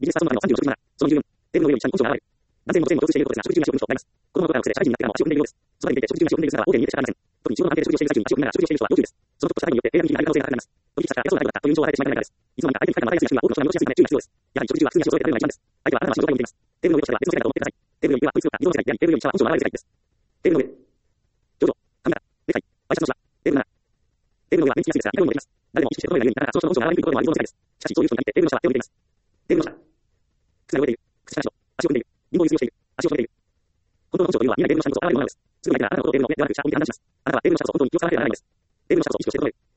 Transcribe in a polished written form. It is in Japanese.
ビジネスパーソンの36の36、その20分、テーブルの上にちゃんと本性が現れる。男性も女性も共通していることですが、食事中に足を文章をなります。子供の頃からの癖で社会人になってからも足を踏んでいるようです。その場で見て食事中に足を踏んでいる姿は大手に見えて仕方ありません。特に仕事の関係で食事をしている最中に足を踏みながら食事をしている人は要注意です。そのちょっとした態度によって平和に気になる可能性が高くなります。時々したら偉そうな態度だったという印象を与えてしまいかねないからです。いつの間にか相手に書いたのが分かりやすい写真は多くの人が見落としやすいため注意が必要です。やはり食事中は普通に足を揃えてテーブルの前に座るのが一番です。相手はあなたの足の状態を見ています。テーブルの上としては別の世界だと思ってください。テーブルの上はこいつが溝の世界であり、テーブルの下は本性の現れる世界です。テーブルの上。上場、カメラ、ネクタイ、ワイシャツの下、テーブルの中。テーブルの上は目につきやすいですが、いかにもできます。誰でも意識して整えないようになかなかその人の本性が現れにくいところもある溝の世界です。しかし、そういう人に限ってテーブルの下は手を抜いています。テーブルの下。靴が汚れている。靴下の人、足を踏んでいる。貧乏ゆすりをしている。足を止めている。本当の本性というのは見えないテーブルの下にこそ現れるものなのです。すぐに相手があなたのことをテーブルの上ではなく下を踏んでいます。あなたはテーブルの下こそ本当に気を使わなければならないのです。テーブルの下こそ意識をして整える。